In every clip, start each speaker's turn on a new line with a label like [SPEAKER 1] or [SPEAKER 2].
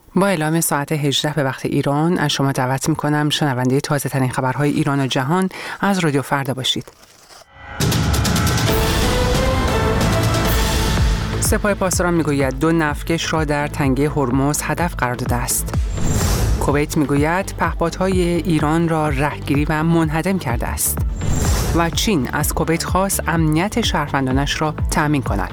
[SPEAKER 1] با اعلام ساعت 18 به وقت ایران از شما دعوت می‌کنم شنونده تازه‌ترین خبرهای ایران و جهان از رادیو فردا باشید. سپاه پاسداران میگوید 2 نفتکش را در تنگه هرمز هدف قرار داده است. کویت میگوید پهپادهای ایران را رهگیری و منهدم کرده است. و چین از کویت خواست امنیت شهروندانش را تأمین کند.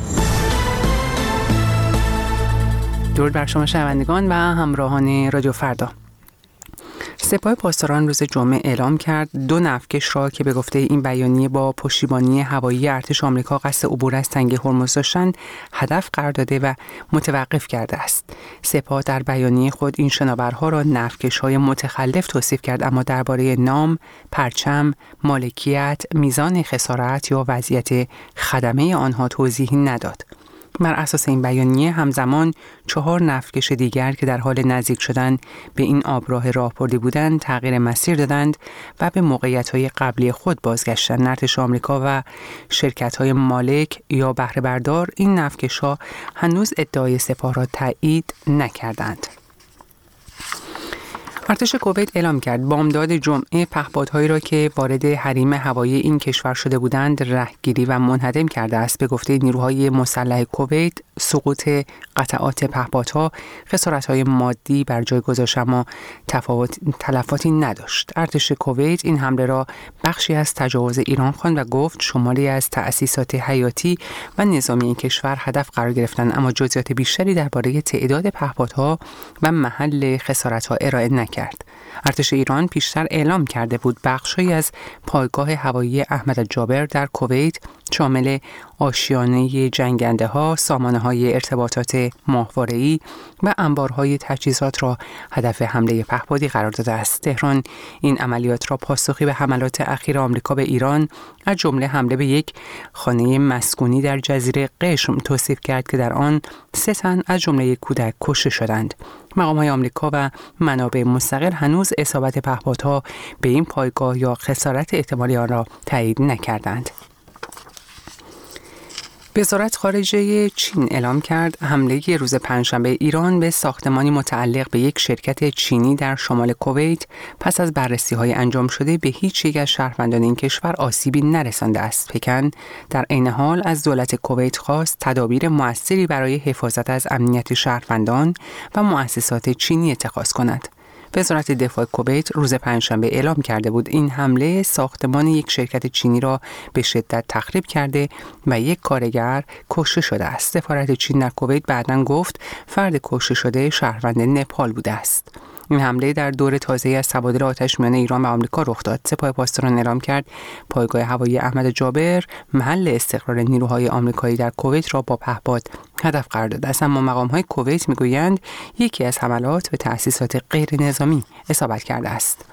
[SPEAKER 1] درود بر شما شنوندگان و همراهان رادیو فردا. سپاه پاسداران روز جمعه اعلام کرد 2 نفتکش را که به گفته این بیانیه با پشتیبانی هوایی ارتش آمریکا قصد عبور از تنگه هرمز داشتند هدف قرار داده و متوقف کرده است. سپاه در بیانیه خود این شناورها را نفتکش‌های متخلف توصیف کرد، اما درباره نام، پرچم، مالکیت، میزان خسارت یا وضعیت خدمه آنها توضیحی نداد. بر اساس این بیانیه همزمان 4 نفتکش دیگر که در حال نزدیک شدن به این آبراه راهبردی بودند تغییر مسیر دادند و به موقعیت‌های قبلی خود بازگشتند. ارتش آمریکا و شرکت‌های مالک یا بهره بردار این نفتکش‌ها هنوز ادعای سپاه را تایید نکردند. ارتش کویت اعلام کرد بامداد جمعه پهپادهایی را که وارد حریم هوایی این کشور شده بودند رهگیری و منهدم کرده است. به گفته نیروهای مسلح کویت سقوط قطعات پهپادها خسارت‌های مادی بر جای گذاشت اما تلفاتی نداشت. ارتش کویت این حمله را بخشی از تجاوز ایران خواند و گفت شماری از تأسیسات حیاتی و نظامی این کشور هدف قرار گرفتند، اما جزئیات بیشتری درباره تعداد پهپادها و محل خسارت‌ها ارائه نکرد. ارتش ایران پیشتر اعلام کرده بود بخشی از پایگاه هوایی احمد جابر در کویت شامل آشیانه جنگنده‌ها، سامانه‌های ارتباطات ماهواره‌ای و انبارهای تجهیزات را هدف حمله پهپادی قرار داده است. تهران این عملیات را پاسخی به حملات اخیر آمریکا به ایران از جمله حمله به یک خانه مسکونی در جزیره قشم توصیف کرد که در آن 3 تن از جمله یک کودک کشته شدند. مقام‌های آمریکا و منابع مستقل هنوز اصابت پهپادها به این پایگاه یا خسارت احتمالی آن را تایید نکردند. وزارت خارجه چین اعلام کرد حمله روز پنجشنبه ایران به ساختمانی متعلق به یک شرکت چینی در شمال کویت پس از بررسی‌های انجام شده به هیچ یک از شهروندان این کشور آسیبی نرسانده است. پکن در عین حال از دولت کویت خواست تدابیر مؤثری برای حفاظت از امنیت شهروندان و مؤسسات چینی اتخاذ کند. وزارت دفاع کویت روز پنجشنبه اعلام کرده بود این حمله ساختمان یک شرکت چینی را به شدت تخریب کرده و یک کارگر کشته شده است. سفارت چین در کویت بعداً گفت فرد کشته شده شهروند نپال بوده است. این حمله در دور تازه‌ای از تبادل آتش میان ایران و آمریکا رخ داد. سپاه پاسداران اعلام کرد پایگاه هوایی احمد جابر محل استقرار نیروهای آمریکایی در کویت را با پهپاد هدف قرار داده است، اما مقام‌های کویت میگویند یکی از حملات به تأسیسات غیر نظامی اصابت کرده است.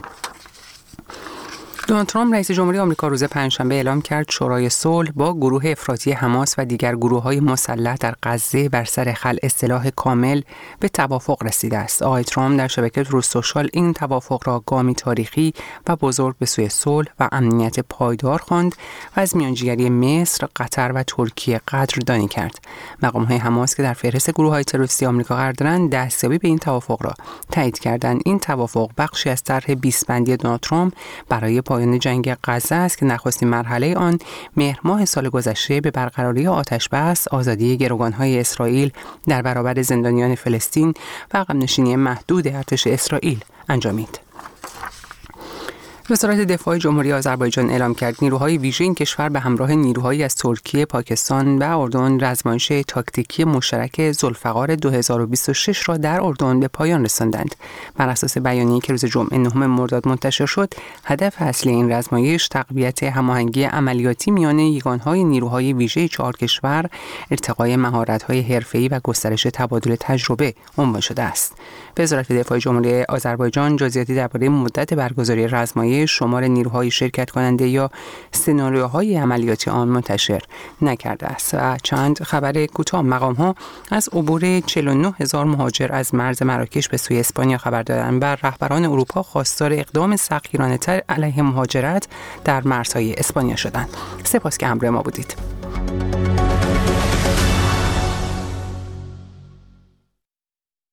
[SPEAKER 1] دونالد ترامپ رئیس جمهوری آمریکا روز پنجشنبه اعلام کرد شورای صلح با گروه افراطی حماس و دیگر گروه‌های مسلح در غزه بر سر خلع سلاح کامل به توافق رسیده است. آقای ترامپ در شبکه تروث سوشال این توافق را گامی تاریخی و بزرگ به سوی صلح و امنیت پایدار خواند و از میانجیگری مصر، قطر و ترکیه قدردانی کرد. مقام‌های حماس که در فهرست گروه‌های تروریستی آمریکا قرار دارند دستیابی به این توافق را تایید کردند. این توافق بخشی از طرح 20 بندی دونالد ترامپ برای پایان جنگ غزه است که نخستین مرحله آن مهر ماه سال گذشته به برقراری آتش‌بس، آزادی گروگان‌های اسرائیل در برابر زندانیان فلسطین و عقب‌نشینی محدود ارتش اسرائیل انجامید. وزارت دفاع جمهوری آذربایجان اعلام کرد نیروهای ویژه این کشور به همراه نیروهایی از ترکیه، پاکستان و اردن رزمایش تاکتیکی مشترک ذوالفقار 2026 را در اردن به پایان رساندند. بر اساس بیانیه‌ای که روز جمعه 9 مرداد منتشر شد، هدف اصلی این رزمایش تقویت هماهنگی عملیاتی میان یگان‌های نیروهای ویژه 4 کشور، ارتقای مهارت‌های حرفه‌ای و گسترش تبادل تجربه عنوان شده است. وزارت دفاع جمهوری آذربایجان جزئیاتی درباره مدت برگزاری رزمایش، شمار نیروهای شرکت کننده یا سناریوهای عملیاتی آن منتشر نکرده است. و چند خبر کوتاه: مقام‌ها از عبور 49,000 مهاجر از مرز مراکش به سوی اسپانیا خبر دادند و رهبران اروپا خواستار اقدام سختگیرانه‌تر علیه مهاجرت در مرزهای اسپانیا شدند. سپاس که همراه ما بودید.